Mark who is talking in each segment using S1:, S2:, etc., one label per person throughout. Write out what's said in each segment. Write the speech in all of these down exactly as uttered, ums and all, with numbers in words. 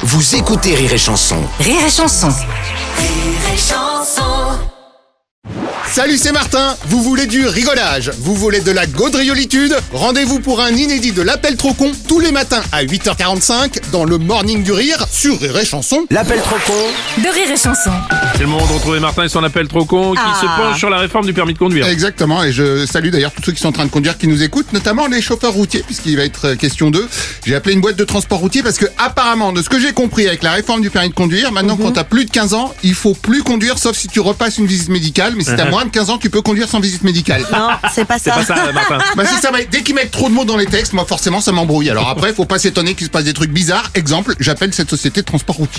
S1: Vous écoutez Rire et Chanson.
S2: Rire et Chanson.
S3: Rire et Chanson.
S4: Salut, c'est Martin. Vous voulez du rigolage, vous voulez de la gaudriolitude? Rendez-vous pour un inédit de l'appel trop con tous les matins à huit heures quarante-cinq dans le Morning du Rire sur Rire et Chanson.
S1: L'appel trop con
S2: De Rire et Chanson.
S5: C'est le moment de retrouver Martin et son appel trop con qui
S2: Ah.
S5: se penche sur la réforme du permis de conduire.
S4: Exactement, et je salue d'ailleurs tous ceux qui sont en train de conduire, qui nous écoutent, notamment les chauffeurs routiers, puisqu'il va être question d'eux. J'ai appelé une boîte de transport routier parce que apparemment, de ce que j'ai compris avec la réforme du permis de conduire, maintenant quand t'as plus de quinze ans, il faut plus conduire sauf si tu repasses une visite médicale, mais si t'as moins de quinze ans, tu peux conduire sans visite médicale.
S2: Non, c'est pas
S5: C'est
S2: ça.
S5: pas ça, Martin.
S4: Bah c'est ça, mais dès qu'ils mettent trop de mots dans les textes, moi forcément ça m'embrouille. Alors après, faut pas s'étonner qu'il se passe des trucs bizarres. Exemple, j'appelle cette société de transport routier.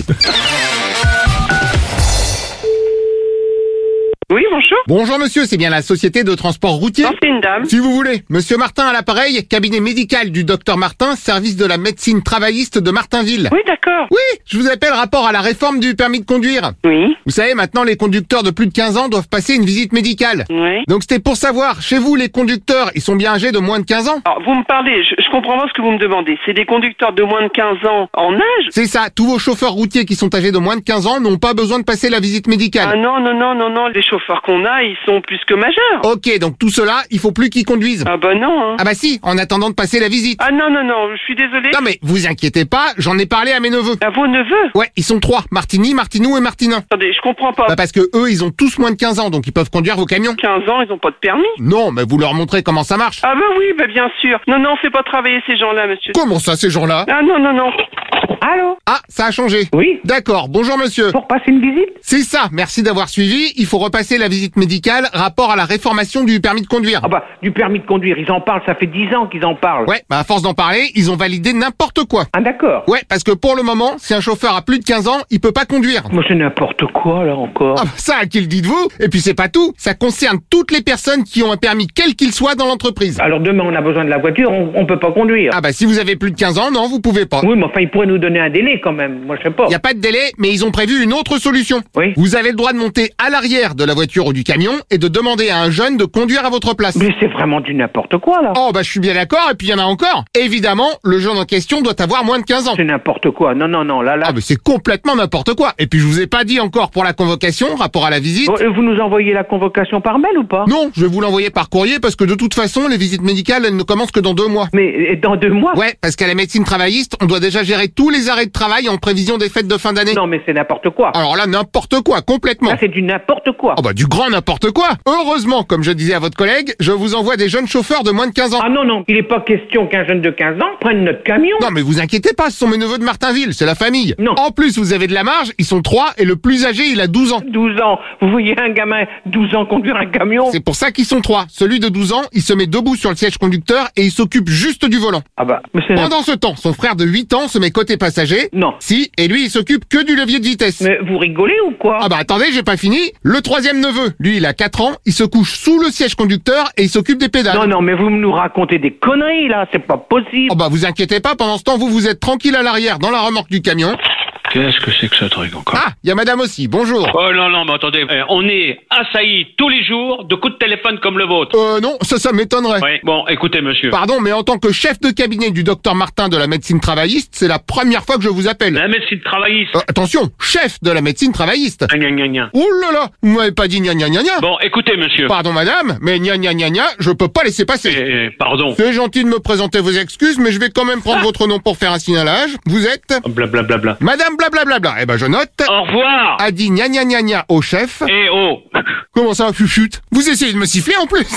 S6: Oui, bonjour.
S4: Bonjour monsieur, c'est bien la société de transport routier?
S6: Non, c'est une dame.
S4: Si vous voulez. Monsieur Martin à l'appareil, cabinet médical du docteur Martin, service de la médecine travailliste de Martinville.
S6: Oui, d'accord.
S4: Oui, je vous appelle rapport à la réforme du permis de conduire.
S6: Oui,
S4: Vous savez, maintenant les conducteurs de plus de quinze ans doivent passer une visite médicale.
S6: oui.
S4: Donc c'était pour savoir, chez vous les conducteurs, ils sont bien âgés de moins de quinze ans?
S6: Alors, vous me parlez, je, je comprends pas ce que vous me demandez. C'est des conducteurs de moins de quinze ans en âge?
S4: C'est ça, tous vos chauffeurs routiers qui sont âgés de moins de quinze ans n'ont pas besoin de passer la visite médicale.
S6: Ah non, non, non, non, non, les chauffeurs qu'on a, ils sont plus que majeurs.
S4: Ok, donc tout cela, il faut plus qu'ils conduisent.
S6: Ah bah non, hein.
S4: Ah bah si, en attendant de passer la visite.
S6: Ah non, non, non, je suis désolée.
S4: Non mais vous inquiétez pas, j'en ai parlé à mes neveux.
S6: À vos neveux?
S4: Ouais, ils sont trois, Martini, Martinou et Martinin.
S6: Attendez, je comprends pas.
S4: Bah parce que eux, ils ont tous moins de quinze ans, donc ils peuvent conduire vos camions.
S6: quinze ans, ils ont pas de permis?
S4: Non, mais vous leur montrez comment ça marche.
S6: Ah bah oui, bah bien sûr. Non, non, on fait pas travailler ces gens-là, monsieur.
S4: Comment ça, ces gens-là?
S6: Ah non, non, non.
S7: Allô?
S4: Ah, ça a changé.
S7: Oui,
S4: D'accord, bonjour monsieur.
S7: pour passer une visite?
S4: C'est ça, merci d'avoir suivi. Il faut repasser la visite médicale, rapport à la réformation du permis de conduire.
S7: Ah bah, du permis de conduire, ils en parlent, ça fait dix ans qu'ils en parlent.
S4: Ouais, bah à force d'en parler, ils ont validé n'importe quoi.
S7: Ah d'accord.
S4: Ouais, parce que pour le moment, si un chauffeur a plus de quinze ans, il peut pas conduire.
S7: Moi c'est n'importe quoi là encore.
S4: Ah bah ça, à qui le dites-vous? Et puis c'est pas tout, ça concerne toutes les personnes qui ont un permis quel qu'il soit dans l'entreprise.
S7: Alors demain on a besoin de la voiture, on, on peut pas conduire.
S4: Ah bah si vous avez plus de quinze ans, non, vous pouvez pas.
S7: Oui, mais enfin ils pourraient nous donner un délai quand même, moi je sais pas.
S4: Il y a pas de délai, mais ils ont prévu une autre solution.
S7: Oui.
S4: Vous avez le droit de monter à l'arrière de la voiture ou du camion et de demander à un jeune de conduire à votre place.
S7: Mais c'est vraiment du n'importe quoi là.
S4: Oh bah je suis bien d'accord, et puis il y en a encore. Évidemment, le jeune en question doit avoir moins de quinze ans.
S7: C'est n'importe quoi, non non non, là là.
S4: Ah mais c'est complètement n'importe quoi. Et puis je vous ai pas dit encore pour la convocation, rapport à la visite.
S7: Bon, et vous nous envoyez la convocation par mail ou pas?
S4: Non, je vais vous l'envoyer par courrier parce que de toute façon, les visites médicales, elles ne commencent que dans deux mois.
S7: Mais et dans deux mois?
S4: Ouais, parce qu'à la médecine travailliste, on doit déjà gérer tous les arrêts de travail en prévision des fêtes de fin d'année.
S7: Non mais c'est n'importe quoi.
S4: Alors là, n'importe quoi, complètement.
S7: Là c'est du n'importe quoi.
S4: Oh bah du grand n'importe quoi. Heureusement, comme je disais à votre collègue, je vous envoie des jeunes chauffeurs de moins de quinze ans.
S7: Ah non non, il est pas question qu'un jeune de quinze ans prenne notre camion.
S4: Non mais vous inquiétez pas, ce sont mes neveux de Martinville, c'est la famille.
S7: Non.
S4: En plus, vous avez de la marge, ils sont trois et le plus âgé, il a douze ans.
S7: douze ans. Vous voyez un gamin douze ans conduire un camion?
S4: C'est pour ça qu'ils sont trois. Celui de douze ans, il se met debout sur le siège conducteur et il s'occupe juste du volant.
S7: Ah bah, mais c'est...
S4: Pendant ce temps, son frère de huit ans se met côté passager.
S7: Non.
S4: Si, et lui, il s'occupe que du levier de vitesse.
S7: Mais vous rigolez ou quoi?
S4: Ah bah attendez, j'ai pas fini. Le troisième neveu, lui, il a quatre ans, il se couche sous le siège conducteur et il s'occupe des pédales.
S7: Non, non, mais vous nous racontez des conneries, là, c'est pas possible.
S4: Oh bah vous inquiétez pas, pendant ce temps, vous, vous êtes tranquille à l'arrière dans la remorque du camion.
S5: Qu'est-ce que c'est que ce truc encore?
S4: Ah, il y a madame aussi, bonjour.
S8: Oh non, non, mais attendez, eh, on est assaillis tous les jours de coups de téléphone comme le vôtre.
S4: Euh non, ça, ça m'étonnerait.
S8: Oui, bon, écoutez, monsieur.
S4: Pardon, mais en tant que chef de cabinet du docteur Martin de la médecine travailliste, c'est la première fois que je vous appelle.
S8: La médecine travailliste.
S4: Euh, attention, chef de la médecine travailliste.
S8: Ah, gna, gna, gna.
S4: Ouh là là, vous m'avez pas dit gna gna gna gna.
S8: Bon, écoutez, monsieur.
S4: Pardon madame, mais gna gna gna gna, je peux pas laisser passer.
S8: Eh, eh, pardon.
S4: C'est gentil de me présenter vos excuses, mais je vais quand même prendre votre nom pour faire un signalage. Vous êtes
S8: Blablabla. Bla, bla.
S4: Madame blablabla. Eh ben je note.
S8: Au revoir.
S4: A dit gna gna gna gna au chef.
S8: Eh oh.
S4: Comment ça, chuchut? Vous essayez de me siffler en plus.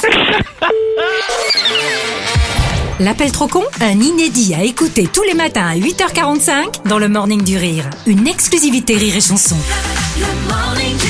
S2: L'appel trop con, un inédit à écouter tous les matins à huit heures quarante-cinq dans le Morning du Rire. Une exclusivité Rire et Chanson.
S3: Le Morning du